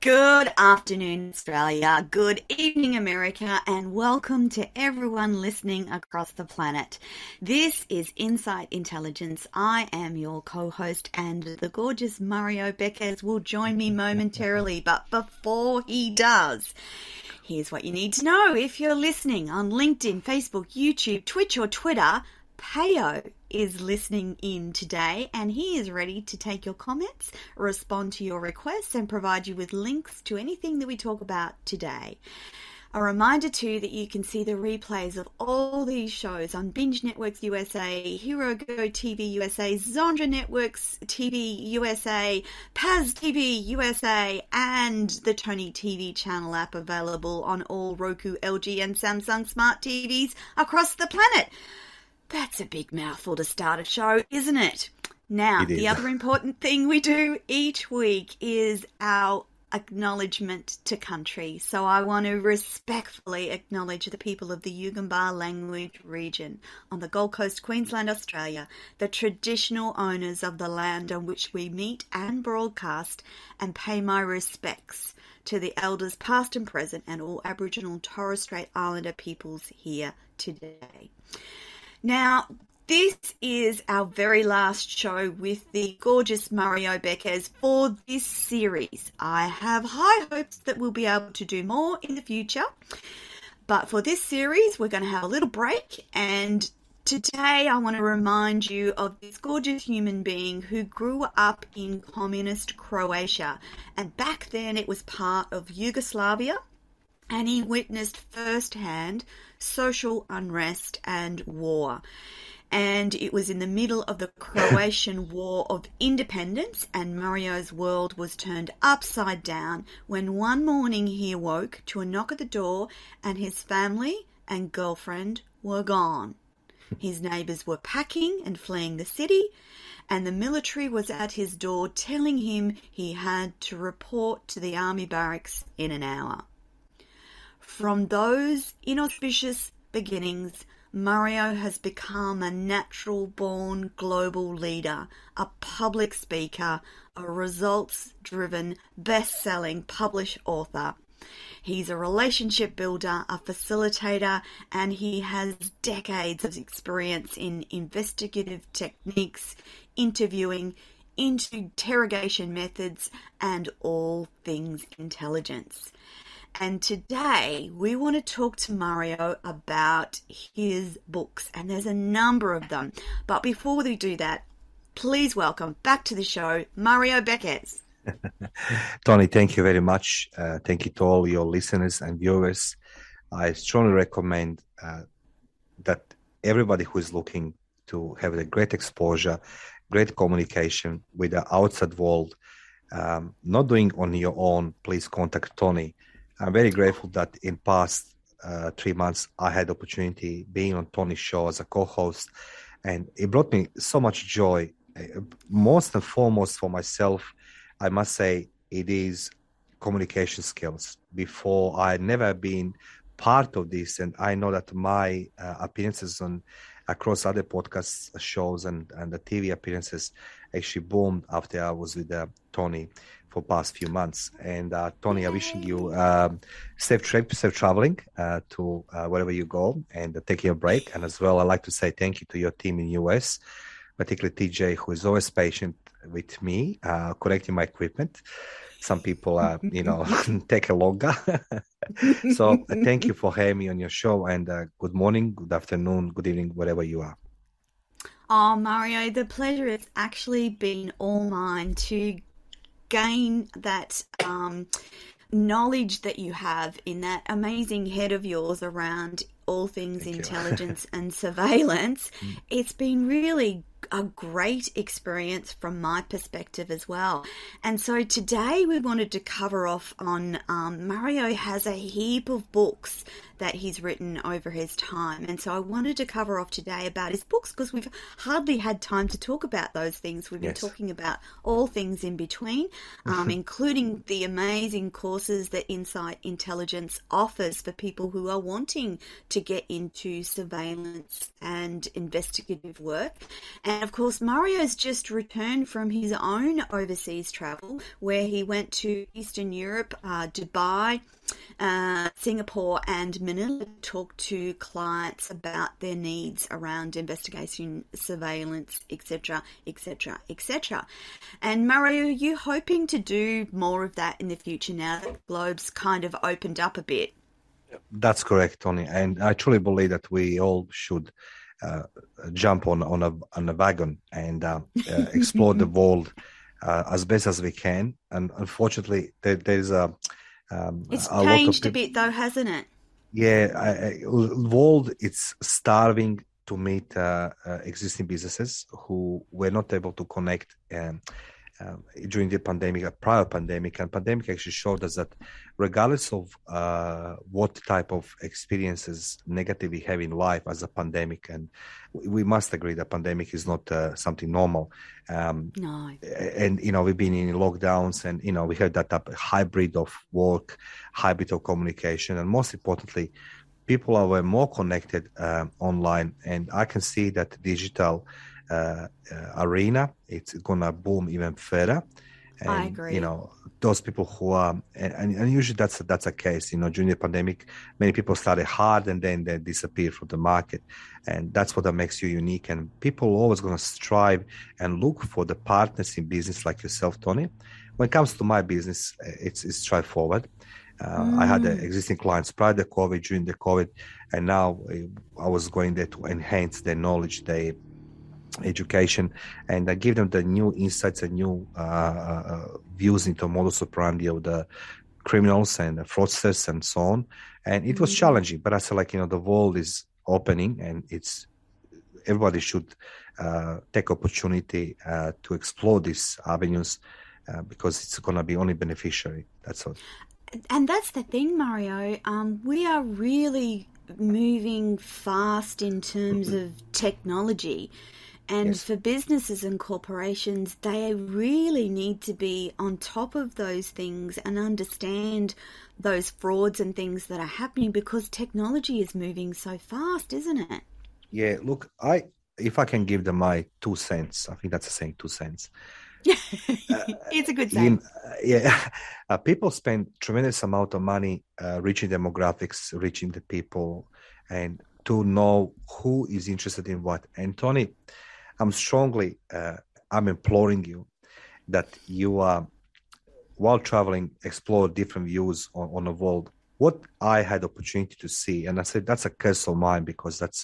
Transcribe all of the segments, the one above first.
Good afternoon, Australia. Good evening, America, and welcome to everyone listening across the planet. This is Insight Intelligence. I am your co-host, and the gorgeous Mario Beckes will join me momentarily. But before he does, here's what you need to know. If you're listening on LinkedIn, Facebook, YouTube, Twitch, or Twitter, Payo is listening in today, and he is ready to take your comments, respond to your requests, and provide you with links to anything that we talk about today. A reminder too that you can see the replays of all these shows on Binge Networks USA, Hero Go TV USA, Zondra Networks TV USA, Paz TV USA, and the Tony TV channel app available on all Roku, LG, and Samsung smart TVs across the planet. That's a big mouthful to start a show, isn't it? Now, the other important thing we do each week is our acknowledgement to country. So I want to respectfully acknowledge the people of the Yugambeh language region on the Gold Coast, Queensland, Australia, the traditional owners of the land on which we meet and broadcast, and pay my respects to the elders past and present and all Aboriginal and Torres Strait Islander peoples here today. Now, this is our very last show with the gorgeous Mario Beckes for this series. I have high hopes that we'll be able to do more in the future. But for this series, we're going to have a little break. And today I want to remind you of this gorgeous human being who grew up in communist Croatia. And back then it was part of Yugoslavia. And he witnessed firsthand social unrest and war. And it was in the middle of the Croatian War of Independence, and Mario's world was turned upside down when one morning he awoke to a knock at the door and his family and girlfriend were gone. His neighbours were packing and fleeing the city, and the military was at his door telling him he had to report to the army barracks in an hour. From those inauspicious beginnings, Mario has become a natural-born global leader, a public speaker, a results-driven, best-selling published author. He's a relationship builder, a facilitator, and he has decades of experience in investigative techniques, interviewing, interrogation methods, and all things intelligence. And today we want to talk to Mario about his books, and there's a number of them. But before we do that, please welcome back to the show, Mario Beckes. Tony, thank you very much. Thank you to all your listeners and viewers. I strongly recommend that everybody who is looking to have a great exposure, great communication with the outside world, not doing on your own, please contact Tony. I'm very grateful that in past 3 months, I had the opportunity being on Tony's show as a co-host, and it brought me so much joy. Most and foremost for myself, I must say it is communication skills. Before, I had never been part of this, and I know that my appearances on across other podcast shows and the TV appearances actually boomed after I was with Tony for past few months. And Tony, I'm wishing you safe trip, safe traveling to wherever you go, and taking a break. And as well, I'd like to say thank you to your team in US, particularly TJ, who is always patient with me, correcting my equipment. Some people, take a longer. So thank you for having me on your show, and good morning, good afternoon, good evening, wherever you are. Oh, Mario, the pleasure has actually been all mine to gain that knowledge that you have in that amazing head of yours around all things intelligence and surveillance. It's been really a great experience from my perspective as well. And so today we wanted to cover off on Mario has a heap of books that he's written over his time. And so I wanted to cover off today about his books because we've hardly had time to talk about those things. We've been talking about all things in between, including the amazing courses that Insight Intelligence offers for people who are wanting to get into surveillance and investigative work. And of course, Mario's just returned from his own overseas travel where he went to Eastern Europe, Dubai, Singapore and Manila to talk to clients about their needs around investigation, surveillance, etc., etc., etc. And Mario, are you hoping to do more of that in the future now that the globe's kind of opened up a bit? That's correct, Tony. And I truly believe that we all should jump on a wagon and explore the world as best as we can. And unfortunately, there's it's a changed lot a bit though, hasn't it? Yeah, world it's starving to meet existing businesses who were not able to connect during the pandemic, a prior pandemic, and pandemic actually showed us that regardless of what type of experiences negative we have in life as a pandemic, and we must agree that pandemic is not something normal. No. And, we've been in lockdowns and, we had that hybrid of work, hybrid of communication, and most importantly, people are more connected online. And I can see that digital arena, it's gonna boom even further. And, I agree. Those people who are, and usually that's a case, during the pandemic, many people started hard and then they disappear from the market. And that's what makes you unique. And people are always going to strive and look for the partners in business like yourself, Tony. When it comes to my business, it's straightforward. I had existing clients prior to COVID, during the COVID, and now I was going there to enhance their knowledge, their education, and I give them the new insights and new views into modus operandi of the criminals and the fraudsters and so on. And it was challenging, but I said, the world is opening, and everybody should take opportunity to explore these avenues because it's going to be only beneficiary. That's all. And that's the thing, Mario. We are really moving fast in terms of technology. And Yes. for businesses and corporations, they really need to be on top of those things and understand those frauds and things that are happening because technology is moving so fast, isn't it? Yeah, look, if I can give them my 2 cents, I think that's a saying, 2 cents. It's a good saying. People spend tremendous amount of money reaching demographics, reaching the people, and to know who is interested in what. And Tony, I'm imploring you that you while traveling, explore different views on the world. What I had opportunity to see, and I said that's a curse of mine because that's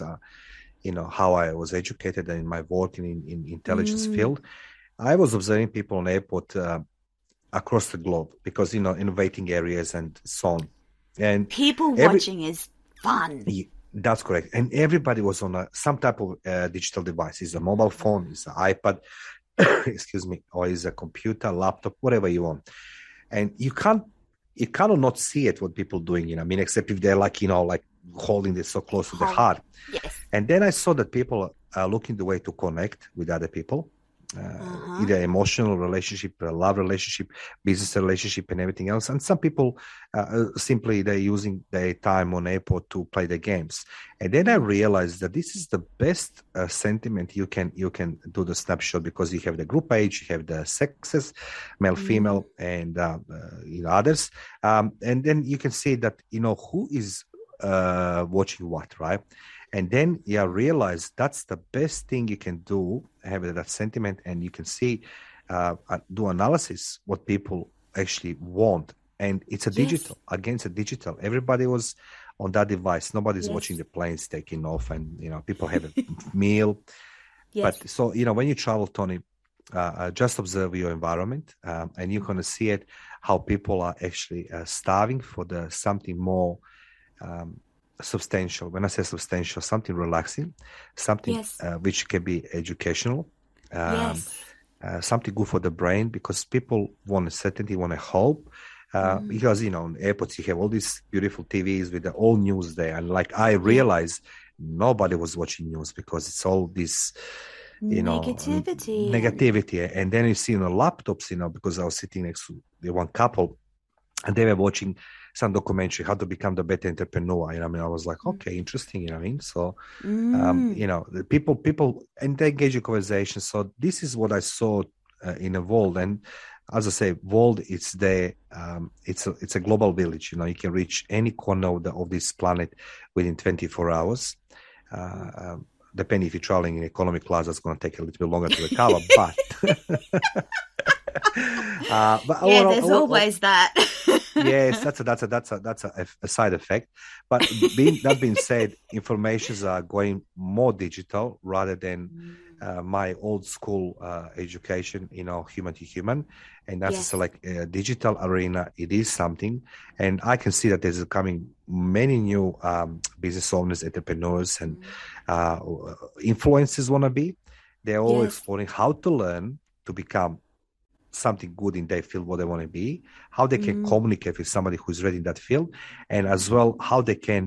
how I was educated in my work in intelligence field. I was observing people on airport across the globe because in waiting areas and so on. And People watching is fun. That's correct. And everybody was on some type of digital device. It's a mobile phone, it's an iPad, excuse me, or it's a computer, laptop, whatever you want. And you cannot not see it, what people doing, except if they're like holding this so close to the heart. Yes. And then I saw that people are looking the way to connect with other people. Either emotional relationship, love relationship, business relationship, and everything else. And some people simply they're using their time on airport to play the games. And then I realized that this is the best sentiment you can do the snapshot because you have the group age, you have the sexes, male, female, and others. And then you can see that who is watching what, right? And then realize that's the best thing you can do, have that sentiment, and you can see, do analysis what people actually want. And it's a digital, against a digital. Everybody was on that device. Nobody's watching the planes taking off and, people have a meal. Yes. But so, when you travel, Tony, just observe your environment and you're going to see it, how people are actually starving for something more substantial. When I say substantial, something relaxing, something which can be educational, something good for the brain, because people want a certainty, want a hope. Because in airports you have all these beautiful TVs with all news there, and I realized nobody was watching news because it's all this negativity. And then you see laptops, because I was sitting next to the one couple. and they were watching some documentary, how to become the better entrepreneur. You know, I mean, I was like, okay, interesting. You know what I mean? So, you know, the people, and they engage in conversation. So this is what I saw in Evolve. And as I say, Evolve, it's a global village. You know, you can reach any corner of this planet within 24 hours. Depending if you're traveling in economy class, that's going to take a little bit longer to recover. But, but yeah, there's always that. Yes, that's a side effect. But that being said, informations are going more digital rather than my old school education, you know, human to human. And that's like a digital arena. It is something. And I can see that there's coming many new business owners, entrepreneurs, and influencers wannabe. They're all exploring how to learn to become something good in their field, what they want to be, how they can communicate with somebody who's ready in that field, and as well how they can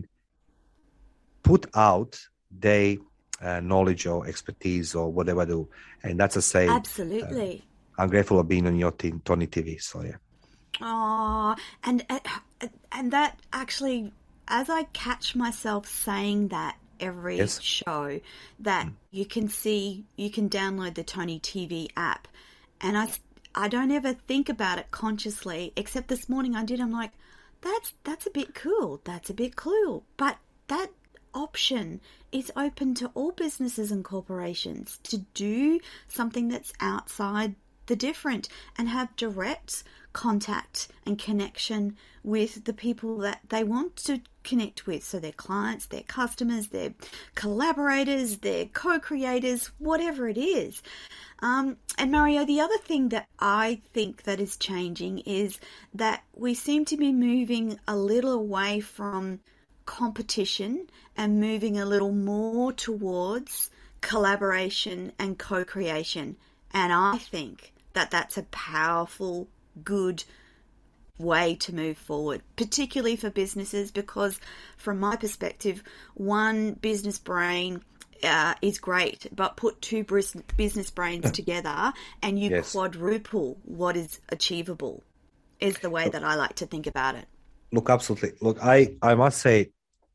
put out their knowledge or expertise or whatever they do. And that's a say. Absolutely. I'm grateful of being on your team, Tony TV. So yeah. Oh, and that actually, as I catch myself saying that every show, that you can download the Tony TV app, and I don't ever think about it consciously, except this morning I did. I'm like, that's a bit cool. That's a bit cool. But that option is open to all businesses and corporations to do something that's outside the different and have direct contact and connection with the people that they want to connect with. So their clients, their customers, their collaborators, their co-creators, whatever it is. And Mario, the other thing that I think that is changing is that we seem to be moving a little away from competition and moving a little more towards collaboration and co-creation. And I think that that's a powerful, good way to move forward, particularly for businesses, because from my perspective, one business brain is great, but put two business brains together and you quadruple what is achievable, is the way that I like to think about it. Look, absolutely. Look, I must say,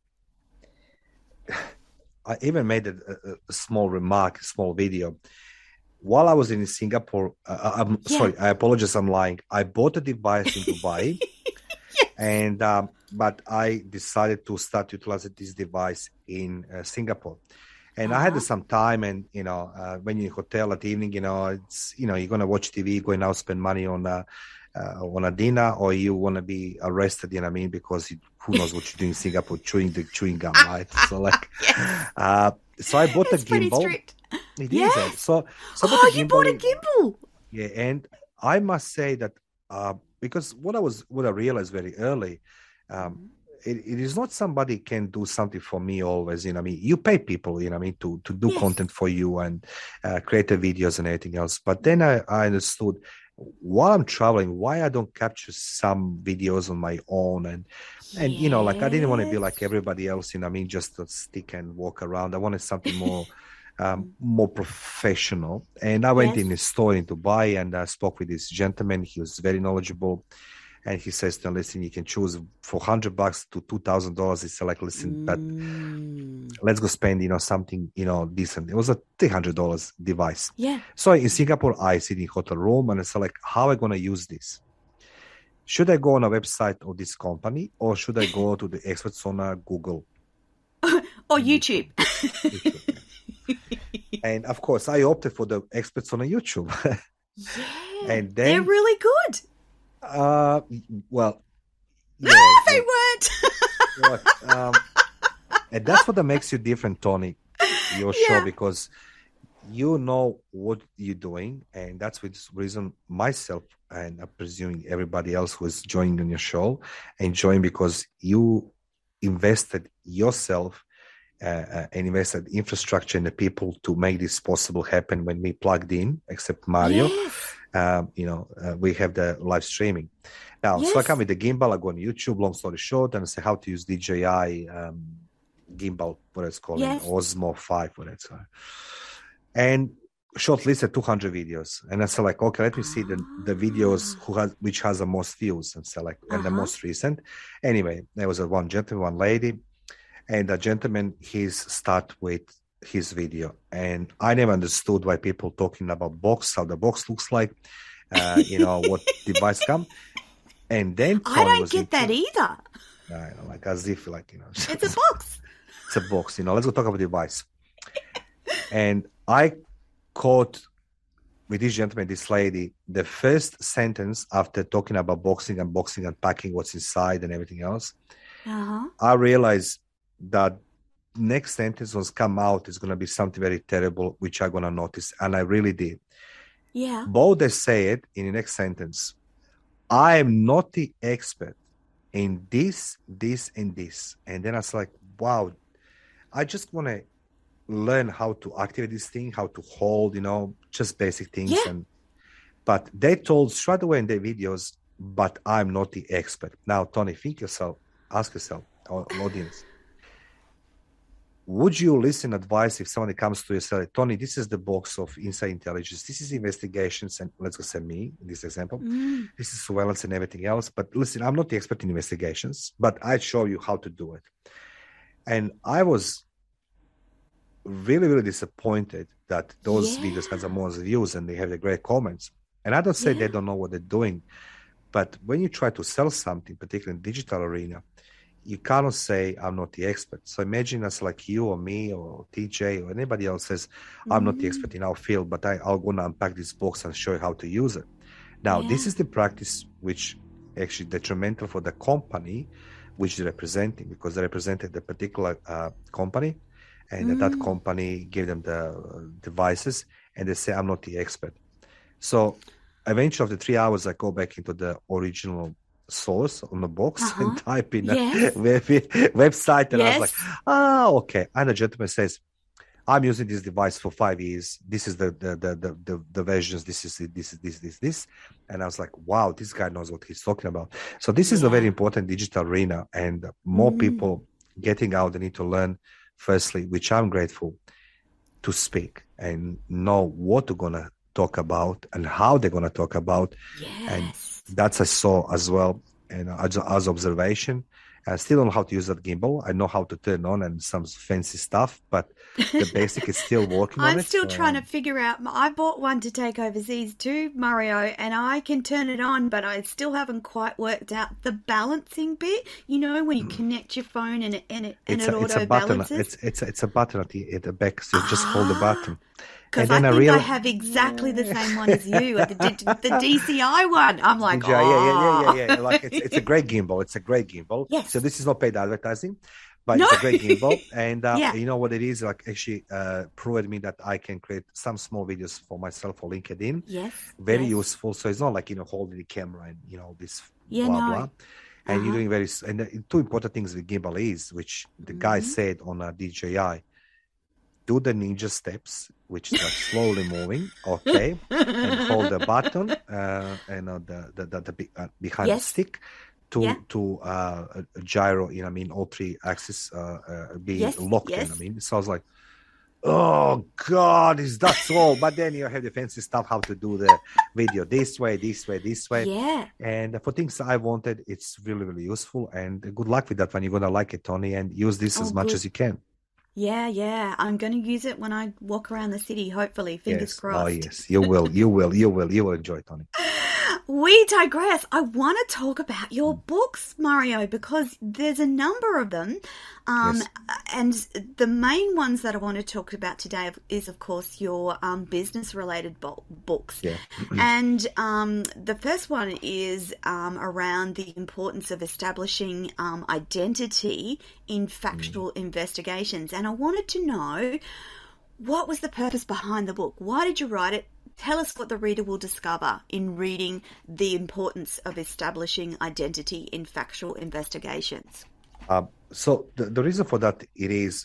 I even made a small remark, a small video. While I was in Singapore, sorry, I apologize, I'm lying. I bought a device in Dubai, and but I decided to start utilizing this device in Singapore. And I had some time, and you know, when you're in a hotel at evening, you know, it's, you know, you're gonna watch TV, going out, spend money on a dinner, or you want to be arrested, you know what I mean? Because who knows what you're doing in Singapore, chewing gum, right? So like, so I bought a gimbal. It is. So you bought a gimbal. Yeah, and I must say that because what I realized very early, it is not somebody can do something for me always. You know what I mean? You pay people, you know what I mean, to do content for you and create the videos and everything else. But then I understood, while I'm traveling, why I don't capture some videos on my own, and you know, like I didn't want to be like everybody else, you know what I mean, just to stick and walk around. I wanted something more more professional. And I went in a store in Dubai and I spoke with this gentleman. He was very knowledgeable. And he says to me, listen, you can choose for $100 to $2,000. It's like, listen, but let's go spend, you know, something, you know, decent. It was a $300 device. Yeah. So in Singapore, I sit in hotel room and I said, like, how am I going to use this? Should I go on a website of this company, or should I go to the experts on Google? Or YouTube. YouTube. And of course, I opted for the experts on YouTube. And then, they're really good. Well, they weren't. And that's what makes you different, Tony, your show, because you know what you're doing, and that's the reason myself, and I'm presuming everybody else who is joining on your show, enjoying, because you invested yourself and invested infrastructure in the people to make this possible happen. When we plugged in, except Mario, you know, we have the live streaming now. So I come with the gimbal, I go on YouTube, long story short, and I say how to use DJI gimbal, what it's called, Osmo 5, what it's called. And shortlisted 200 videos, and I said like, okay, let me see the videos which has the most views, and so like and the most recent. Anyway, there was one gentleman, one lady, and the gentleman he's start with his video, and I never understood why people talking about box, how the box looks like, what device come, and then I don't get that either. I know, like as if like it's a box. It's a box, let's go talk about the device. And I caught with this gentleman, this lady, the first sentence after talking about boxing and packing what's inside and everything else. I realized that next sentence was come out is going to be something very terrible, which I'm going to notice. And I really did. Yeah. Both they say it in the next sentence. I am not the expert in this, and this. And then I was like, wow, I just want to learn how to activate this thing, how to hold, just basic things. Yeah. But they told straight away in their videos, but I'm not the expert. Now, Tony, ask yourself, our audience, would you listen advice if somebody comes to you and say, Tony, this is the box of Inside Intelligence, this is investigations, and let's go say me, in this example, this is surveillance and everything else. But listen, I'm not the expert in investigations, but I show you how to do it. And I was really, really disappointed that those videos have the most views and they have the great comments. And I don't say they don't know what they're doing, but when you try to sell something, particularly in digital arena, you cannot say I'm not the expert. So imagine us like you or me or TJ or anybody else says, I'm not the expert in our field, but I'll go and unpack this box and show you how to use it. Now, this is the practice which actually detrimental for the company which they're representing, because they represented the particular company, and that company gave them the devices, and they say, I'm not the expert. So eventually after 3 hours, I go back into the original source on the box and type in a website, and I was like, oh, okay. And the gentleman says, I'm using this device for 5 years. This is the versions. This is this. And I was like, wow, this guy knows what he's talking about. So this is a very important digital arena, and more people getting out, they need to learn, firstly, which I'm grateful, to speak and know what they're going to talk about and how they're going to talk about. And that's I saw as well, and as observation. I still don't know how to use that gimbal. I know how to turn on and some fancy stuff, but the basic is still working on it. I'm still trying to figure out. I bought one to take overseas too, Mario, and I can turn it on, but I still haven't quite worked out the balancing bit. You know, when you connect your phone and it auto balances. It's a button at the back, so you just hold the button. Because I think I have exactly the same one as you, the DCI one. I'm like, yeah. Like it's a great gimbal. It's a great gimbal. Yes. So this is not paid advertising, but it's a great gimbal. And you know what it is? Like actually proved me that I can create some small videos for myself for LinkedIn. Yes. Very useful. So it's not like, holding the camera and, this blah. And you're doing and the two important things with gimbal is, which the guy said on DJI, do the ninja steps, which is like slowly moving, okay, and hold the button and the behind the stick to gyro, all three axes being locked in. So I was like, oh God, is that so? But then you have the fancy stuff, how to do the video this way. Yeah. And for things I wanted, it's really, really useful. And good luck with that one. You're going to like it, Tony, and use this as much as you can. Yeah. I'm going to use it when I walk around the city, hopefully. Fingers crossed. Oh, yes. You will enjoy it, Tony. We digress. I want to talk about your books, Mario, because there's a number of them. And the main ones that I want to talk about today is, of course, your business-related books. Yeah. And the first one is around the importance of establishing identity in factual investigations. And I wanted to know, what was the purpose behind the book? Why did you write it? Tell us what the reader will discover in reading the importance of establishing identity in factual investigations. So the reason for that, it is,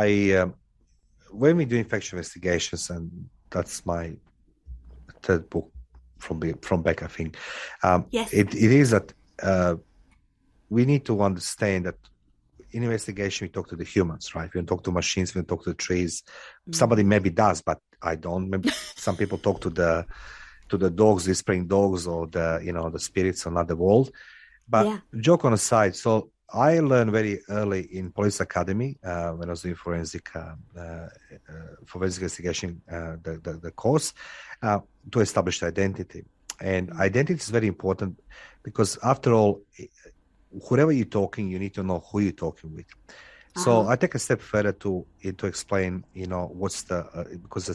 when we're doing factual investigations, and that's my third book from back, I think, it is that we need to understand that in investigation, we talk to the humans, right? We don't talk to machines, we don't talk to trees. Somebody maybe does, but I don't. Maybe some people talk to the dogs, whispering dogs, or the spirits on another world. But joke on aside, so I learned very early in police academy when I was doing forensic investigation, the course, to establish identity. And identity is very important because, after all, whoever you're talking, you need to know who you're talking with. So I take a step further to explain, what's because the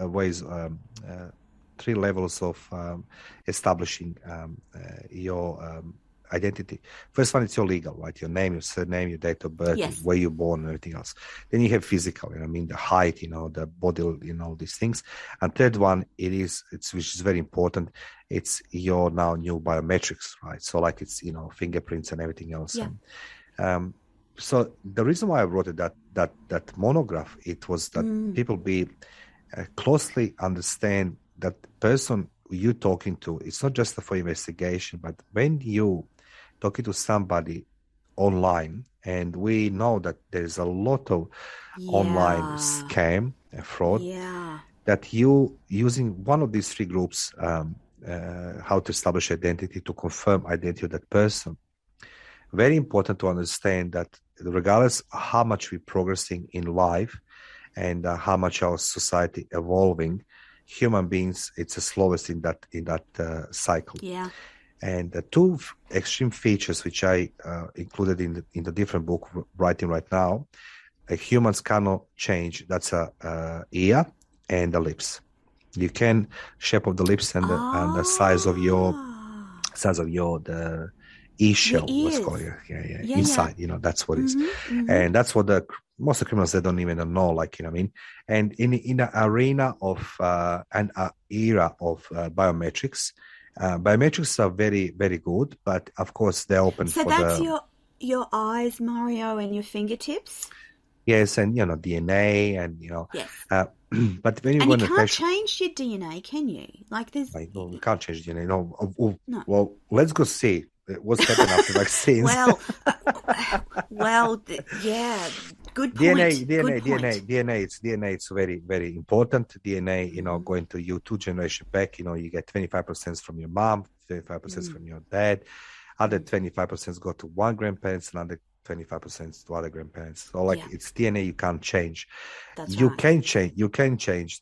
three levels of establishing your identity. First one, it's your legal, right? Your name, your surname, your date of birth, where you're born, and everything else. Then you have physical, the height, the body, these things. And third one, which is very important. It's your now new biometrics, right? So like it's, fingerprints and everything else. Yeah. So the reason why I wrote it, that monograph, it was that people be closely understand that person you're talking to. It's not just for investigation, but when you talking to somebody online, and we know that there's a lot of online scam and fraud, that you using one of these three groups, how to establish identity, to confirm identity of that person. Very important to understand that regardless how much we're progressing in life and how much our society evolving, human beings, it's the slowest in that cycle. Yeah. And the two extreme features which I included in the different book writing right now, humans cannot change. That's a ear and the lips. You can shape of the lips and the size of your the e-shell, let's call it. Yeah. Inside, that's what it is. And that's what most of the criminals, they don't even know, And in the arena of an era of biometrics, biometrics are very, very good, but of course they're open so that's your eyes, Mario, and your fingertips? Yes, and DNA, and Yes. But when you can't change your DNA, can you? No, we can't change DNA. No. Well, let's go see what's happened after vaccines. Yeah. Good point. DNA. It's very, very important. DNA, going to you 2 generations back, you get 25% from your mom, 25% from your dad, other 25% go to one grandparents, and other 25% to other grandparents. So it's DNA you can't change. You can change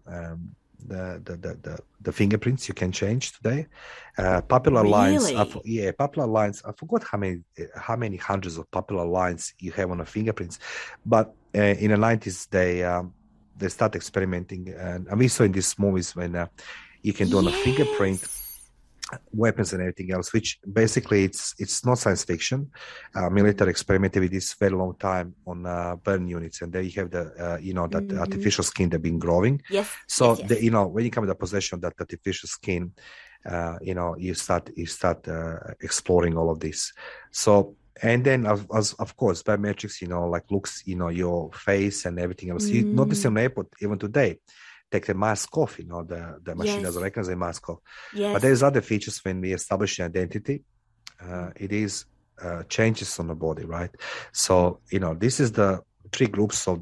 the fingerprints. You can change today. Popular lines. Popular lines. I forgot how many hundreds of popular lines you have on the fingerprints, but in the 90s they start experimenting, and we saw in these movies when you can do on a fingerprint weapons and everything else, which basically it's not science fiction. Military experimented with this very long time on burn units, and there you have that artificial skin they've been growing. Yes. So when you come to the possession of that artificial skin, you start exploring all of this. So, and then of course biometrics, looks, your face and everything else. You notice in the airport even today. Take the mask off, the machine doesn't recognize the mask off. Yes. But there's other features when we establish an identity. It is changes on the body, right? So, this is the three groups of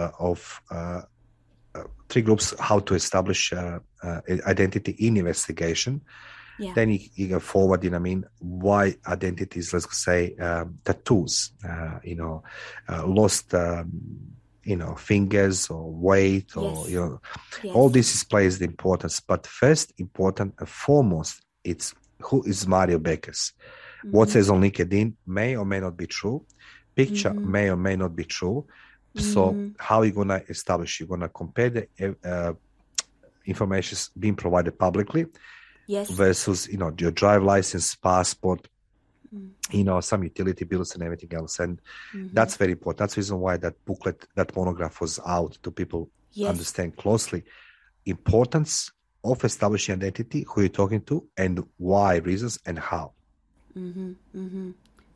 three groups how to establish identity in investigation. Yeah. Then you go forward, why identities, let's say, tattoos, lost fingers or weight, or all this is plays the importance. But first, important and foremost, it's who is Mario Beckers. What says on LinkedIn may or may not be true. Picture may or may not be true. So how are you gonna establish? You're gonna compare the information being provided publicly versus your drive license, passport, some utility bills and everything else. And that's very important. That's the reason why that booklet, that monograph was out, to people understand closely importance of establishing identity, who you're talking to, and why, reasons, and how.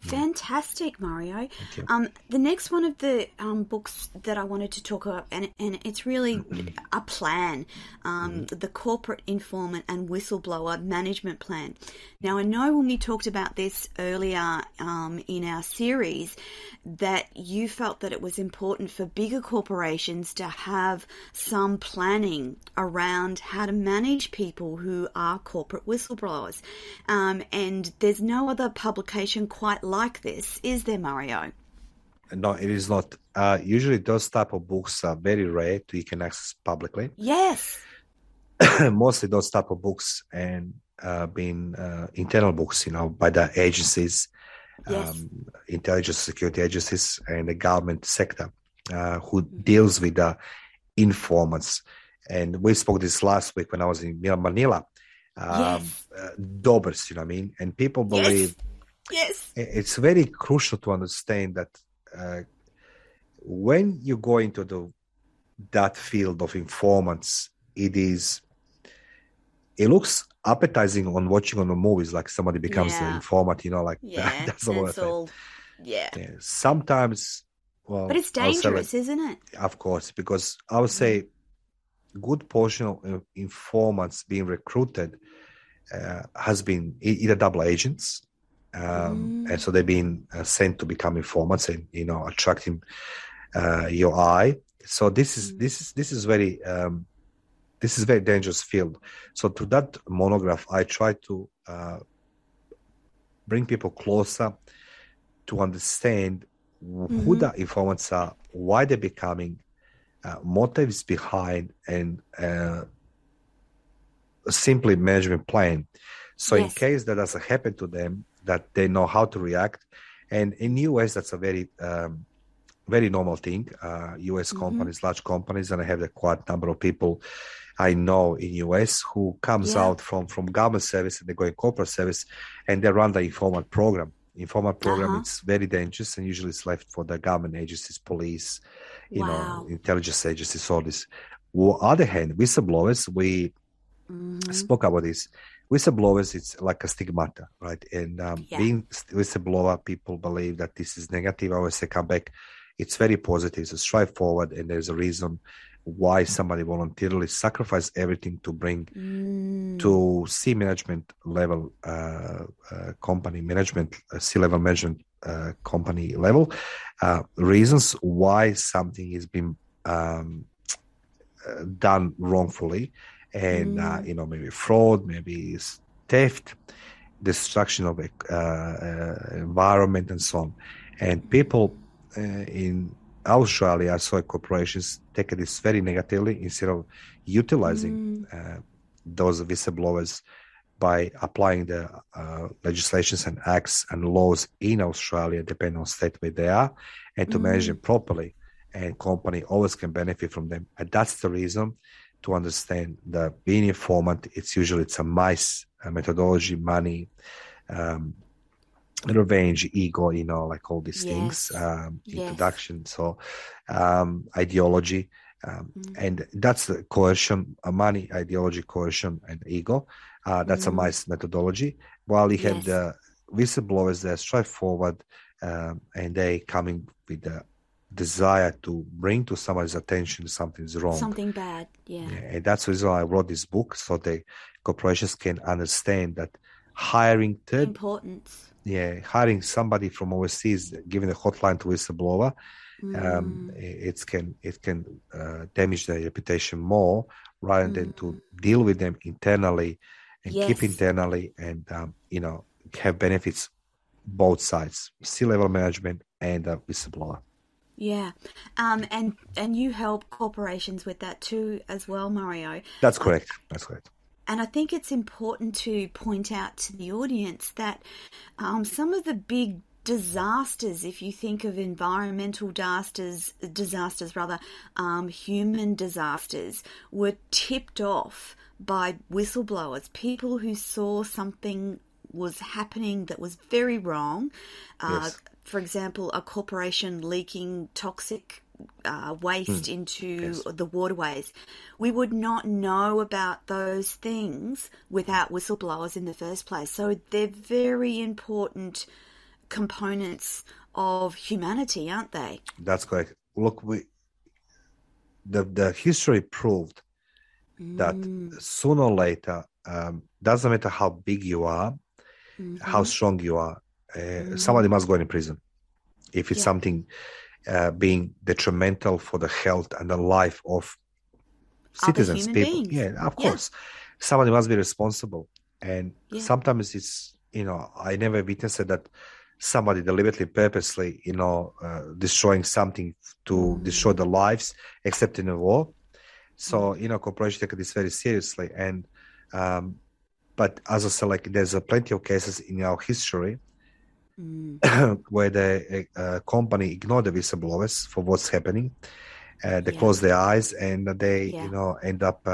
Fantastic, Mario. Thank you. The next one of the books that I wanted to talk about, and it's really a plan, the Corporate Informant and Whistleblower Management Plan. Now, I know when we talked about this earlier in our series that you felt that it was important for bigger corporations to have some planning around how to manage people who are corporate whistleblowers. And there's no other publication quite like this, is there, Mario? No, it is not. Usually those type of books are very rare you can access publicly. Yes. Mostly those type of books and being internal books, by the agencies, intelligence security agencies and the government sector who deals with the informants. And we spoke this last week when I was in Manila. Dobbers, and people believe it's very crucial to understand that when you go into that field of informants, it looks appetizing on watching on the movies, like somebody becomes an informant, that's all. Sometimes, but it's dangerous, isn't it? Of course, because I would say good portion of informants being recruited has been either double agents, and so they've been sent to become informants and attracting your eye. So this is very dangerous field. So to that monograph, I try to bring people closer to understand who the informants are, why they're becoming, motives behind, and simply management plan. So in case that doesn't happen to them, that they know how to react. And in US, that's a very very normal thing. US companies, large companies, and I have a quite number of people I know in US who comes out from government service and they go in corporate service and they run the informant program. Informant program, it's very dangerous and usually it's left for the government agencies, police, intelligence agencies, all this. On the other hand, whistleblowers, we spoke about this. Whistleblowers, it's like a stigmata, right? And being whistleblower, people believe that this is negative. I always say, come back. It's very positive. It's a strive forward, and there's a reason why somebody voluntarily sacrifice everything to bring to C-management level company management, C-level management company level. Reasons why something is being done wrongfully, and maybe fraud, maybe theft, destruction of environment, and so on. And people in Australia, I saw corporations take this very negatively instead of utilizing those whistleblowers by applying the legislations and acts and laws in Australia, depending on state where they are, and to manage them properly. And company always can benefit from them. And that's the reason to understand that being informant, it's a MICE methodology, money, revenge, ego, like all these things, introduction, so ideology, and that's the coercion, money, ideology, coercion, and ego. That's a MICE methodology. While you have the whistleblowers, they strive forward, and they coming with the desire to bring to somebody's attention something's wrong, something bad. And that's the reason I wrote this book, so the corporations can understand that hiring importance. Hiring somebody from overseas, giving a hotline to whistleblower, it can damage their reputation more rather than to deal with them internally and keep internally and have benefits both sides, C-level management and whistleblower. And you help corporations with that too as well, Mario. That's correct. And I think it's important to point out to the audience that some of the big disasters, if you think of environmental disasters, human disasters, were tipped off by whistleblowers, people who saw something was happening that was very wrong. For example, a corporation leaking toxic waste into the waterways. We would not know about those things without whistleblowers in the first place. So they're very important components of humanity, aren't they? That's correct. Look, the history proved that sooner or later, doesn't matter how big you are, how strong you are, somebody must go in prison if it's something being detrimental for the health and the life of citizens, people. Beings. Yeah, of course. Somebody must be responsible. And sometimes it's, I never witnessed that somebody deliberately, purposely, destroying something to destroy the lives, except in a war. So, corporations take this very seriously. And, but as I said, like, there's plenty of cases in our history where the company ignored the whistleblowers for what's happening. They close their eyes and they, end up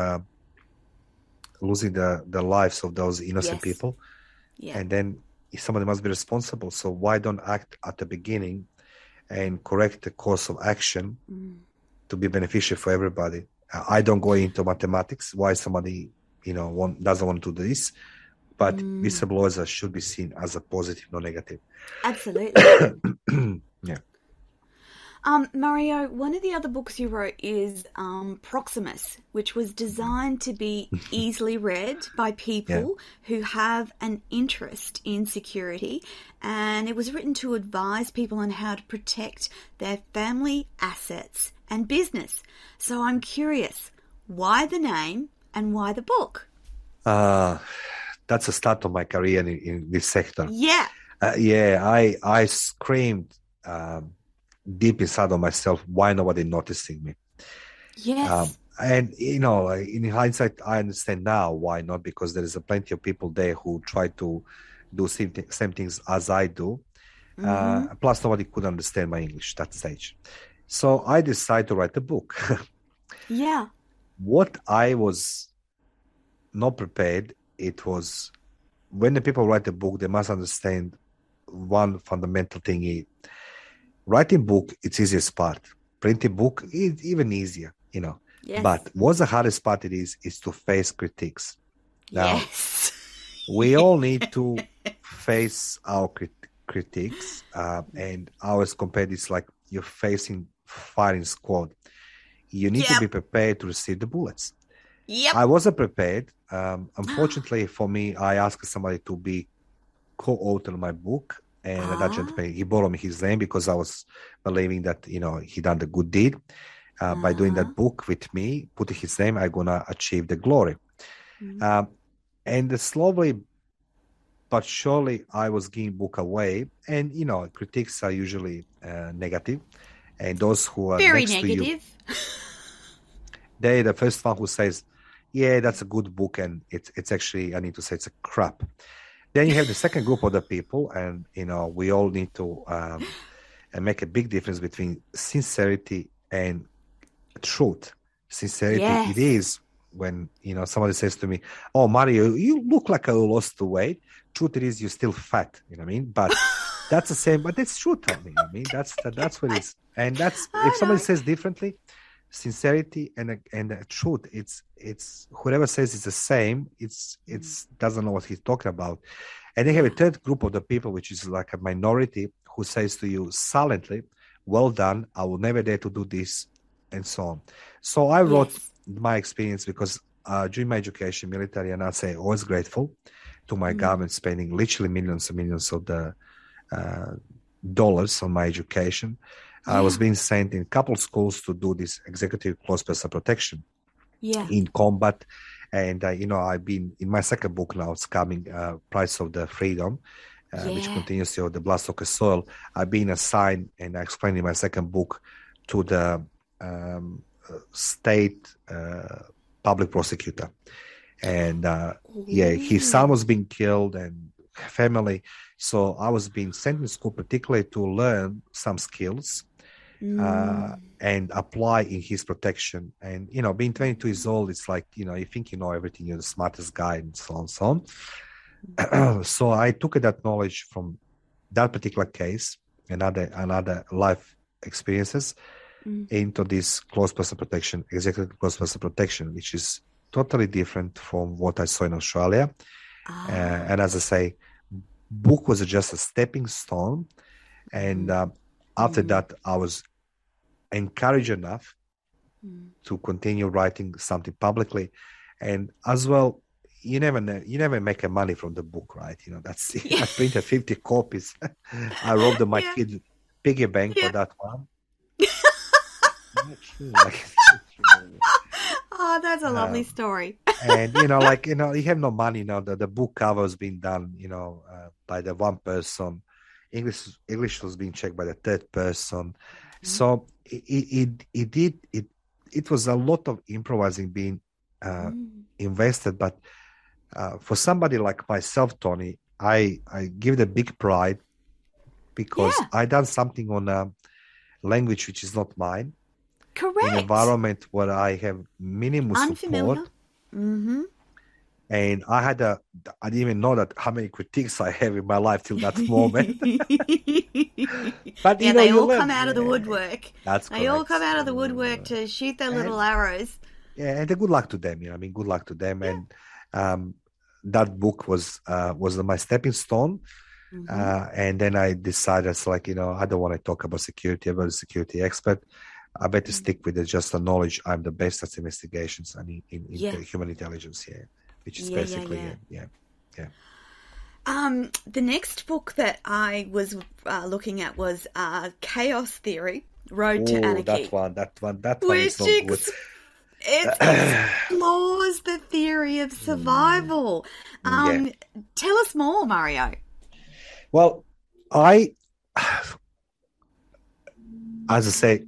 losing the lives of those innocent people. And then somebody must be responsible. So why don't act at the beginning and correct the course of action to be beneficial for everybody? I don't go into mathematics, why somebody, doesn't want to do this. But whistleblowers should be seen as a positive, not negative. Absolutely. Yeah. Mario, one of the other books you wrote is Proximus, which was designed to be easily read by people who have an interest in security, and it was written to advise people on how to protect their family assets and business. So I'm curious, why the name and why the book? That's the start of my career in this sector. Yeah. I screamed deep inside of myself, why nobody noticing me? Yes. And, in hindsight, I understand now why not, because there is plenty of people there who try to do same things as I do. Plus, nobody could understand my English at that stage. So I decided to write a book. Yeah. What I was not prepared, it was when the people write a book, they must understand one fundamental thing. Writing book, it's easiest part. Printing book is even easier, Yes. But what's the hardest part is to face critiques. Now, yes. we all need to face our critiques, and ours compared is like you're facing firing squad. You need to be prepared to receive the bullets. Yep. I wasn't prepared. Unfortunately for me, I asked somebody to be co-author my book, and that gentleman, he borrowed me his name because I was believing that, he done the good deed. By doing that book with me, putting his name, I'm going to achieve the glory. And slowly but surely I was giving book away. And, critiques are usually negative. And those who are very next negative. to you, they're the first one who says, yeah, that's a good book. And it's actually, I need to say, it's a crap. Then you have the second group of the people, and, we all need to make a big difference between sincerity and truth. Sincerity, it is when, somebody says to me, oh, Mario, you look like you lost the weight. Truth it is, you're still fat, you know what I mean? But that's the same, but it's true to me. That's what it is. And that's, if somebody says differently, sincerity and the truth, it's whoever says it's the same, it's doesn't know what he's talking about. And they have a third group of the people, which is like a minority, who says to you silently, well done, I will never dare to do this, and so on. So I wrote my experience because during my education, military, and I say always grateful to my government spending literally millions and millions of the dollars on my education. I was being sent in a couple of schools to do this executive close personal protection in combat. And, I've been in my second book now, it's coming, Price of the Freedom, which continues to the Bloodstock Soil. I've been assigned, and I explained in my second book, to the state public prosecutor. And, his son was being killed and family. So I was being sent to school particularly to learn some skills and apply in his protection. And, being 22 years old, it's like, you think you know everything, you're the smartest guy, and so on, so on. So I took that knowledge from that particular case and other life experiences into this close personal protection, executive close personal protection, which is totally different from what I saw in Australia. And as I say, book was just a stepping stone. And after that, I was encouraged enough to continue writing something publicly. And as well, you never make a money from the book, right? You know, that's I printed 50 copies. I robbed my kid piggy bank for that one. Oh, that's a lovely story. And you have no money. You know, the book cover was being done, by the one person. English was being checked by the third person. So it was a lot of improvising being invested. But for somebody like myself, Tony, I give it a big pride because I done something on a language which is not mine. Correct. In an environment where I have minimum support. Mm-hmm. And I didn't even know that how many critiques I have in my life till that moment. But they all come out of the woodwork. That's correct. They all come out of the woodwork to shoot their little arrows. Yeah, and good luck to them. Good luck to them. Yeah. And that book was my stepping stone. And then I decided, I don't want to talk about security. I'm not a security expert. I better stick with just the knowledge. I'm the best at investigations and in human intelligence here, which is basically. The next book that I was looking at was Chaos Theory: Road to Anarchy. That one is so good. It explores the theory of survival. Tell us more, Mario. Well, as I say,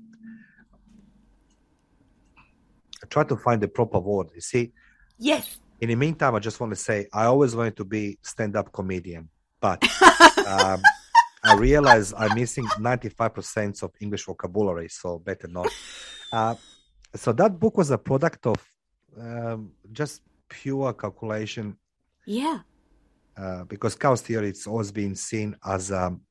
I try to find the proper word. You see? Yes. In the meantime, I just want to say I always wanted to be stand-up comedian, but I realize I'm missing 95% of English vocabulary, so better not. So that book was a product of just pure calculation. Yeah. Because chaos theory, it's always been seen as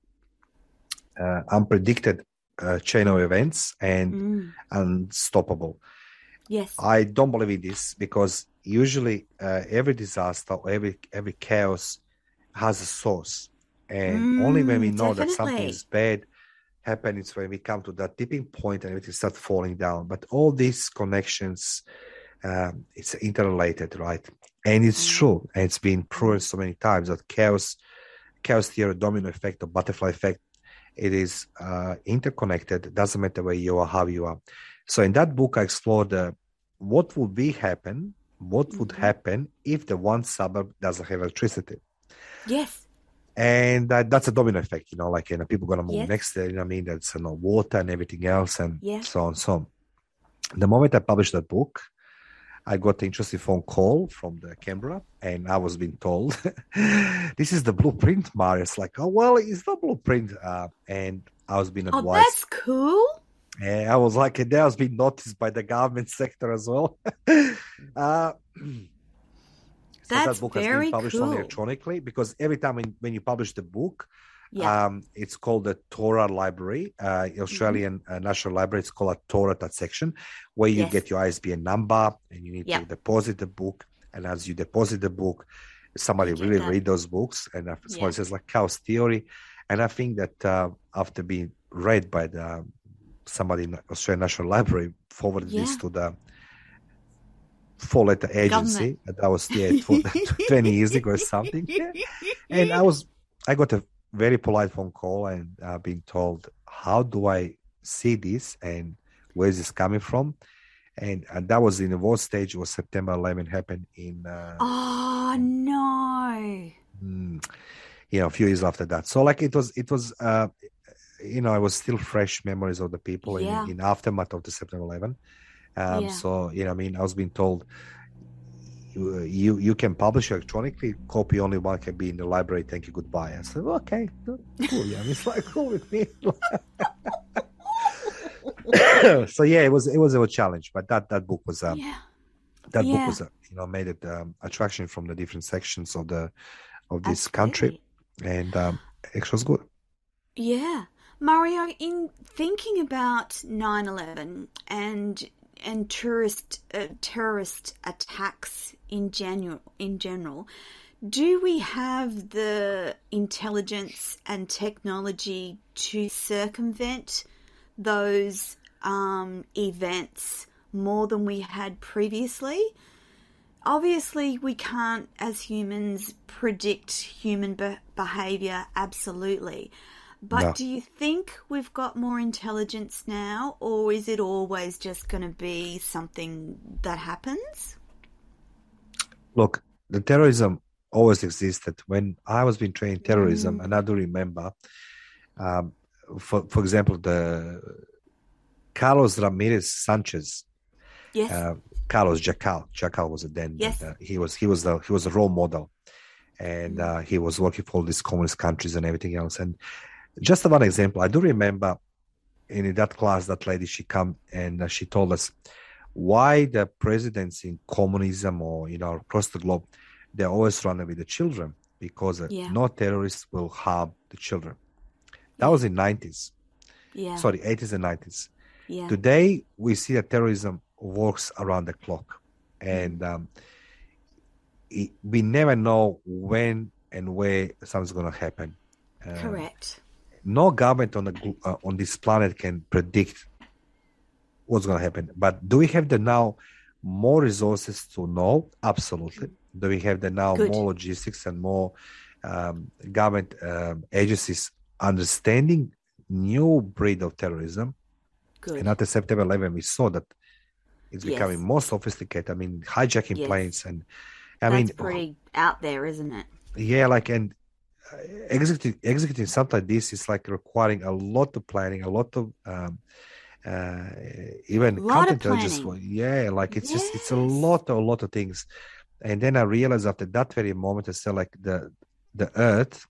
unpredicted chain of events and unstoppable. Yes. I don't believe in this because usually every disaster or every chaos has a source. And only when we know that something is bad happening is when we come to that tipping point and everything starts falling down. But all these connections, it's interrelated, right? And it's true. And it's been proven so many times that chaos theory, domino effect or butterfly effect, it is interconnected. It doesn't matter where you are, how you are. So in that book, I explored what would happen if the one suburb doesn't have electricity. Yes. And that's a domino effect, people going to move next there, that's water and everything else and so on. So the moment I published that book, I got an interesting phone call from the Canberra and I was being told, this is the blueprint, Mario. It's like, oh, well, it's not blueprint. And I was being advised. Oh, that's cool. And I was like, that was being noticed by the government sector as well. That's that book very has been published cool. only electronically because every time when you publish the book, it's called the Torah Library, Australian National Library. It's called a Torah section where you get your ISBN number and you need to deposit the book. And as you deposit the book, somebody really read those books and somebody says like Chaos Theory. And I think that after being read by somebody in the Australian National Library, forwarded this to the 4-letter agency. That was 20 years ago or something. And I got a very polite phone call and being told, how do I see this and where is this coming from? And that was in the war stage. It was September 11 happened in oh no, a few years after that. So like it was it was still fresh memories of the people in aftermath of the September 11. So I was being told you can publish electronically, copy only one can be in the library, thank you, goodbye. I said, okay, cool. It's like cool with me. So it was a challenge, but that book was book was made it attraction from the different sections of this country, and it was good. Yeah. Mario, in thinking about 9/11 and terrorist attacks in general, Do we have the intelligence and technology to circumvent those events more than we had previously? Obviously, we can't, as humans, predict human behaviour absolutely. But No. do you think we've got more intelligence now, or is it always just going to be something that happens? Look, the terrorism always existed. When I was being trained in terrorism, and I Mm. do remember, um, for example, the Carlos Ramirez Sanchez, Yes, uh, Carlos Jacal was a then, but yes. he was a role model, and Mm. he was working for all these communist countries and everything else. And just one example, I do remember in that class, that lady, she come and she told us why the presidents in communism or across the globe, they always run with the children because Yeah, no terrorists will harm the children. That yeah, was in 90s, yeah, sorry, 80s and 90s. yeah. Today we see that terrorism works around the clock, Mm. and we never know when and where something's going to happen. Um, Correct. no government on this planet can predict what's going to happen. But do we have the now more resources to know? Absolutely. Do we have the now Good, more logistics and more government agencies understanding new breed of terrorism? And good. after September 11, we saw that it's becoming Yes, more sophisticated. I mean, hijacking yes. planes, and I That's mean, pretty out there, isn't it? yeah, like, and executing something like this is like requiring a lot of planning, a lot of uh, even Lot of counterintelligence. planning. Yeah, like it's a Yes. lot of things. And then I realized after that very moment, I said, like, the earth,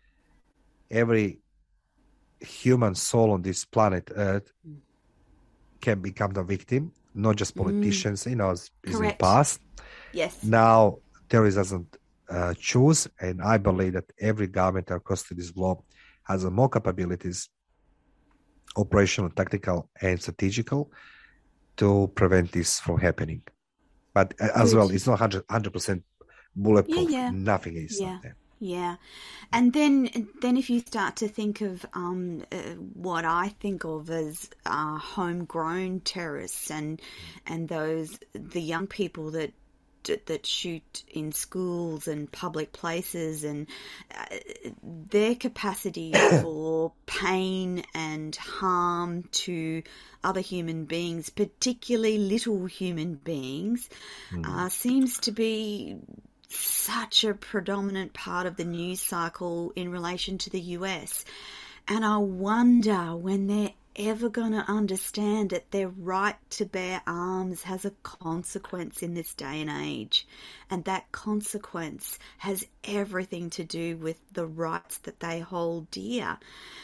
every human soul on this planet earth can become the victim, not just Mm. politicians, as in Correct. past. Yes. Now terrorists doesn't choose, and I believe that every government across this globe has more capabilities, operational, tactical, and strategical, to prevent this from happening. But as well, Good. it's not 100% Yeah, bulletproof. yeah. Nothing is not Yeah. there. Yeah. And then if you start to think of what I think of as homegrown terrorists and those the young people that shoot in schools and public places and uh, their capacity for pain and harm to other human beings, particularly little human beings, Mm. seems to be such a predominant part of the news cycle in relation to the US. And I wonder when they're ever going to understand that their right to bear arms has a consequence in this day and age. And that consequence has everything to do with the rights that they hold dear.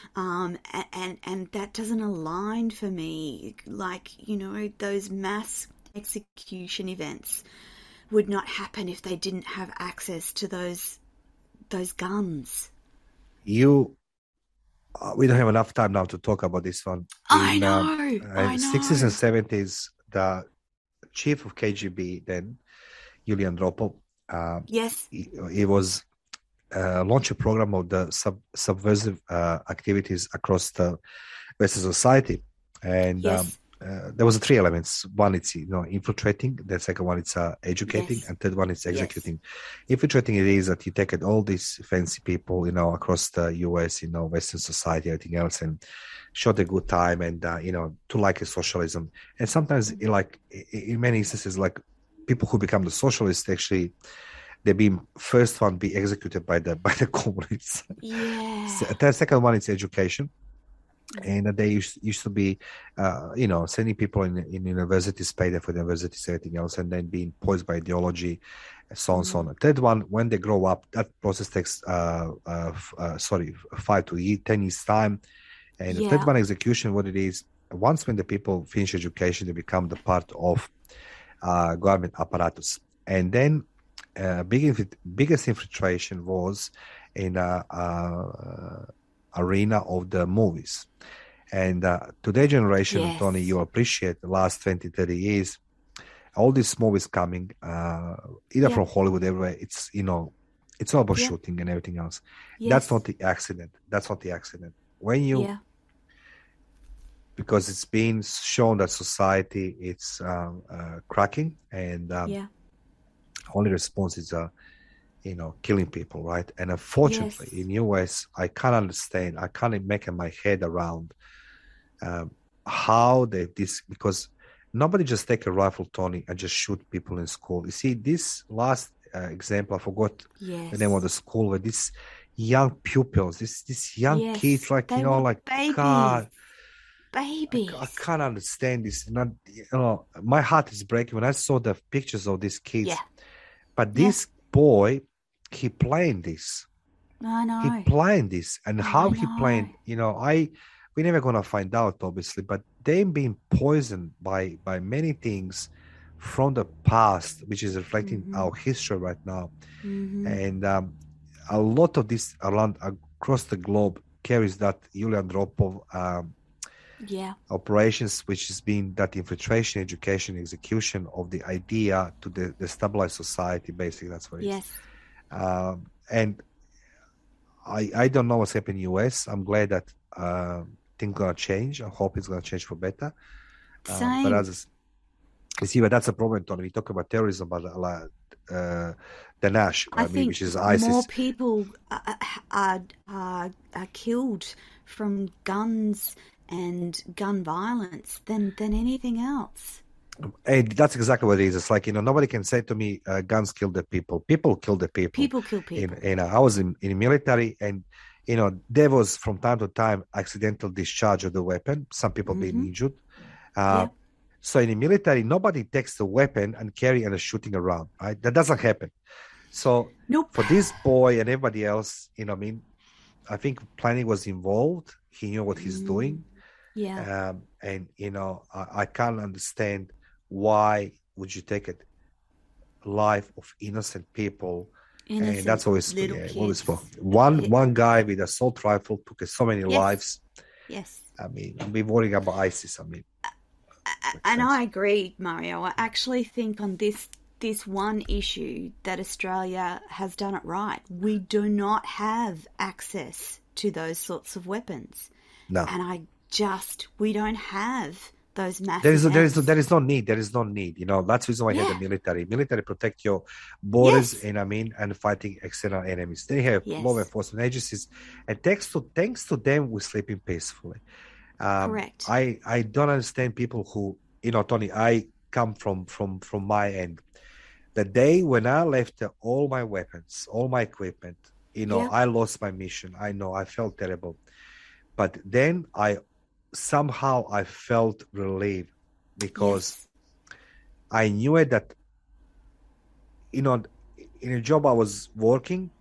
And that doesn't align for me. Like, those mass execution events would not happen if they didn't have access to those guns. You, we don't have enough time now to talk about this one. I In know, I 60s and know. 70s, the chief of KGB then, Yulian Andropov, Yes, he was launched a program of the subversive activities across the Western society, and yes, there was three elements. One, it's infiltrating. The second one, it's educating, yes, and third one, it's yes. executing. Infiltrating, it is that you take all these fancy people, across the US, Western society, everything else, and shot a good time, and to like a socialism. And sometimes, in many instances, like people who become the socialists, actually, they've been first one be executed by the communists. Yeah. So the second one is education, and they used to be, sending people in universities, pay them for the universities, everything else, and then being poised by ideology, and so on and so on. Mm. The third one, when they grow up, that process takes 5 to 10 years time. And the third Yeah. one, execution, what it is, once when the people finish education, they become the part of government apparatus. And then biggest infiltration was in arena of the movies. And today generation, Tony, Yes. you appreciate the last 20, 30 years, all these movies coming, either Yeah. from Hollywood, everywhere, it's, It's all about Yeah. shooting and everything else. Yes. That's not the accident. That's not the accident. When you, Yeah. because it's been shown that society it's cracking, and Yeah. only response is killing people, right? And unfortunately, Yes. in US, I can't understand. I can't make my head around how this, because nobody just take a rifle, Tony, and just shoot people in school. You see, this last example, I forgot Yes. the name of the school, where this young pupils, this young Yes. kids, like They were like babies. God, Babies. I can't understand this. Not, my heart is breaking when I saw the pictures of these kids. Yeah. But this boy, he playing this. I know. He playing this, and how he know. playing, we're never gonna find out, obviously. But they being poisoned by many things from the past, which is reflecting our history right now, and a lot of this around across the globe carries that Yulia Andropov operations, which has been that infiltration, education, execution of the idea to destabilize society. Basically, that's what it is. And I don't know what's happening in the US. I'm glad that things gonna change. I hope it's gonna change for better. Same. But you see, but that's a problem, Tony. We talk about terrorism, but Daesh, I think which is ISIS. more people are killed from guns and gun violence than anything else. And that's exactly what it is. It's like, nobody can say to me, guns kill the people. People kill the people. People kill people. I was in the military, and, there was from time to time accidental discharge of the weapon, some people being injured. So in the military, nobody takes the weapon and carry and is shooting around, right? That doesn't happen. So for this boy and everybody else, I think planning was involved. He knew what he's doing. Yeah. And, I can't understand why would you take a life of innocent people. Innocent and that's always for one guy with assault rifle took so many lives. Yes. I mean, we're worrying about ISIS. I mean, and I agree, Mario. I actually think on this one issue that Australia has done it right. We do not have access to those sorts of weapons. No. And we don't have those massive. There is no need. There is no need. That's the reason why I have the military. Military protect your borders, and fighting external enemies. They have law enforcement agencies, and thanks to them, we're sleeping peacefully. Correct. I don't understand people who, Tony, I come from my end. The day when I left all my weapons, all my equipment, I lost my mission. I know, I felt terrible. But then I felt relieved because I knew it that, in a job I was working,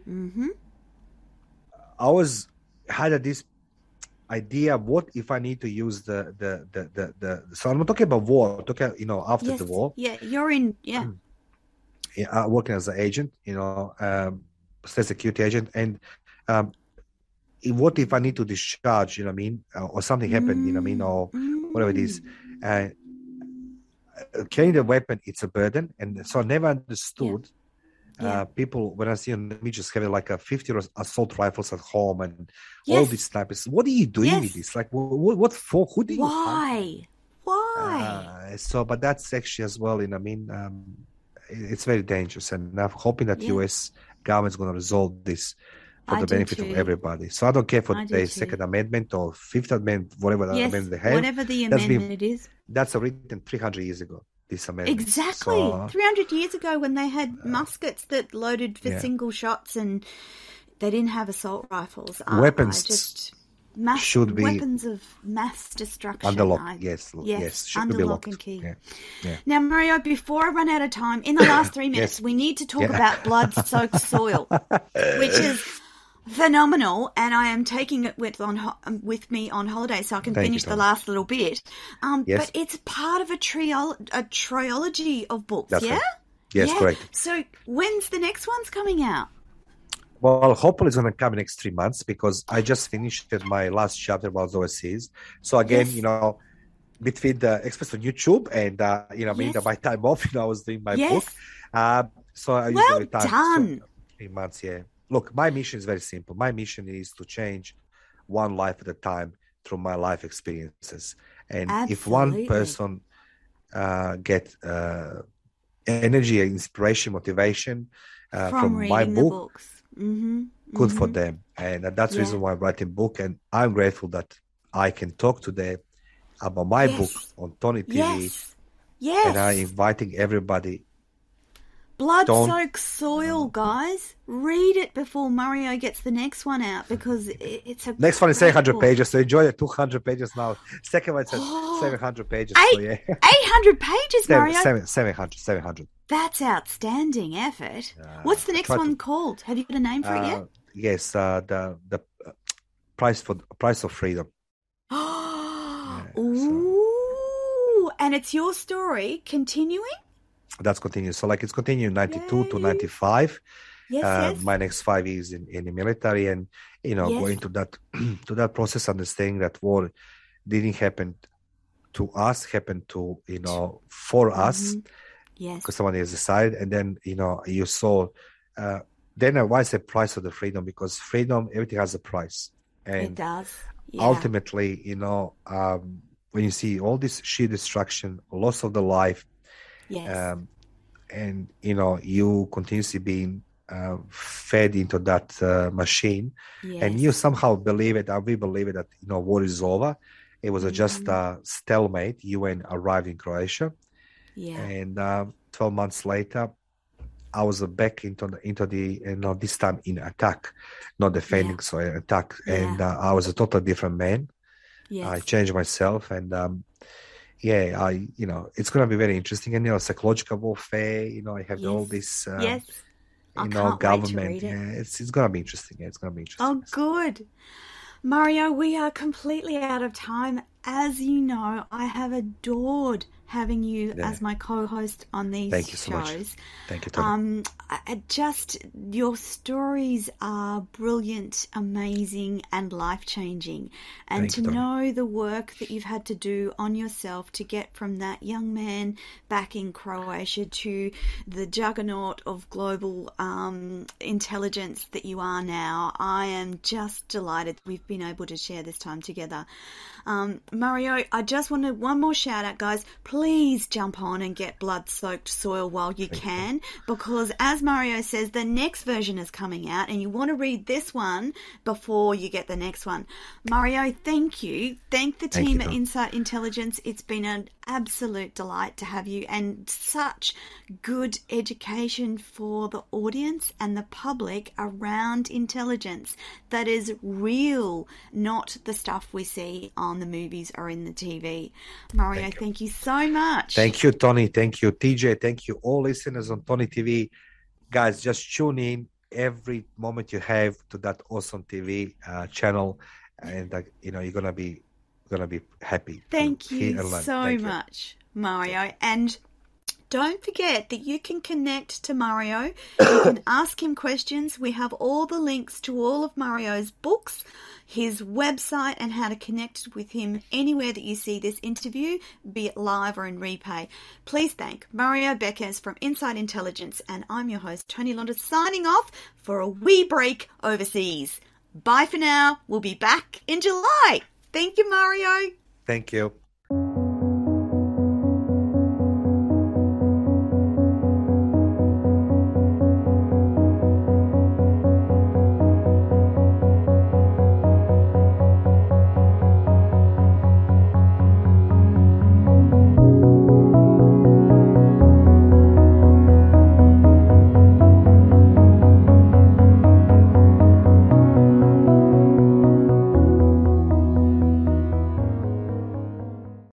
I had this idea, what if I need to use the so I'm not talking about war, I'm talking, after the war. Yeah, you're in, working as an agent, state security agent, and what if I need to discharge, or something happened, or whatever it is. Carrying the weapon, it's a burden, and so I never understood people, when I see on the images having like a 50 assault rifles at home and all these snipers. What are you doing with this? Like, what for? Who do you Why? But that's actually as well, it's very dangerous, and I'm hoping that US government's going to resolve this for the benefit of everybody. So I don't care for the Second Amendment or Fifth Amendment, whatever the amendment they have. Whatever the amendment is. That's written 300 years ago, this amendment. Exactly. 300 years ago, when they had muskets that loaded for single shots and they didn't have assault rifles. Weapons should be weapons of mass destruction. Under lock, yes, under lock and key. Yeah. Now, Mario, before I run out of time, in the last 3 minutes, we need to talk about blood-soaked soil, which is phenomenal, and I am taking it with me on holiday so I can finish the last little bit. But it's part of a trilogy of books, That's right. Yes, correct. So when's the next one's coming out? Well, hopefully it's going to come in the next 3 months, because I just finished my last chapter while I was overseas. So again, between the Express on YouTube and, my time off, I was doing my book. So I usually done. 3 months, yeah. Look, my mission is very simple. My mission is to change one life at a time through my life experiences. And if one Absolutely. person get energy, inspiration, motivation From from my reading the book, books. Mm-hmm. good for Mm-hmm. them. And that's the Yeah. reason why I'm writing book. And I'm grateful that I can talk today about my book Yes. on Tony TV. Yes. Yes. And I'm inviting everybody. Blood-soaked soil, guys. Read it before Mario gets the next one out, because it's a Next one is great 700 book. pages, so enjoy it. 200 pages now. Second one says 700 pages. So yeah. 800 pages, Mario. 700. That's outstanding effort. What's the next try to- one called? Have you got a name for it yet? Yes, the price of freedom. Ooh, and it's your story continuing? That's continuing. So like it's continuing 92 to Yay. 95. Yes, yes. My next 5 years in the military, and Yes. going to that to that process, understanding that war didn't happen to us, happened to for us, Yes. because somebody has decided. And then you saw. Then why I say price of the freedom? Because freedom, everything has a price, It and does. Yeah. ultimately, when you see all this sheer destruction, loss of the life, Yes. and you continuously being fed into that machine, Yes. and you somehow believe it, and we believe it, that war is over. It was just a stalemate. UN arrived in Croatia, Yeah. and 12 months later, I was back into the this time in attack, not defending, so attack, and I was a totally different man. Yes. I changed myself, and it's going to be very interesting. And psychological warfare, I have all this Yes. I can't wait to government. read it. Yeah, it's going to be interesting. Yeah, it's going to be interesting. Oh, good. Mario, we are completely out of time. As you know, I have adored having you as my co-host on these Thank you so much. shows. Thank you, Tony. Your stories are brilliant, amazing, and life-changing. And Thank to you, Tony. know the work that you've had to do on yourself to get from that young man back in Croatia to the juggernaut of global intelligence that you are now, I am just delighted that we've been able to share this time together. Mario, I just wanted one more shout out, guys. Please jump on and get Blood-Soaked Soil while you can, because as Mario says, the next version is coming out and you want to read this one before you get the next one. Mario, thank you. Thank the team at Insight Intelligence. It's been an absolute delight to have you, and such good education for the audience and the public around intelligence that is real, not the stuff we see on the movies or in the TV. Mario, thank you so much. Thank you, Tony. Thank you, TJ. Thank you, all listeners on Tony TV. Guys, just tune in every moment you have to that awesome TV channel, and you're gonna be happy. Thank you so much, Mario. And don't forget that you can connect to Mario. You can ask him questions. We have all the links to all of Mario's books, his website, and how to connect with him anywhere that you see this interview, be it live or in replay. Please thank Mario Beckes from Insight Intelligence, and I'm your host, Tony Londa, signing off for a wee break overseas. Bye for now. We'll be back in July. Thank you, Mario. Thank you.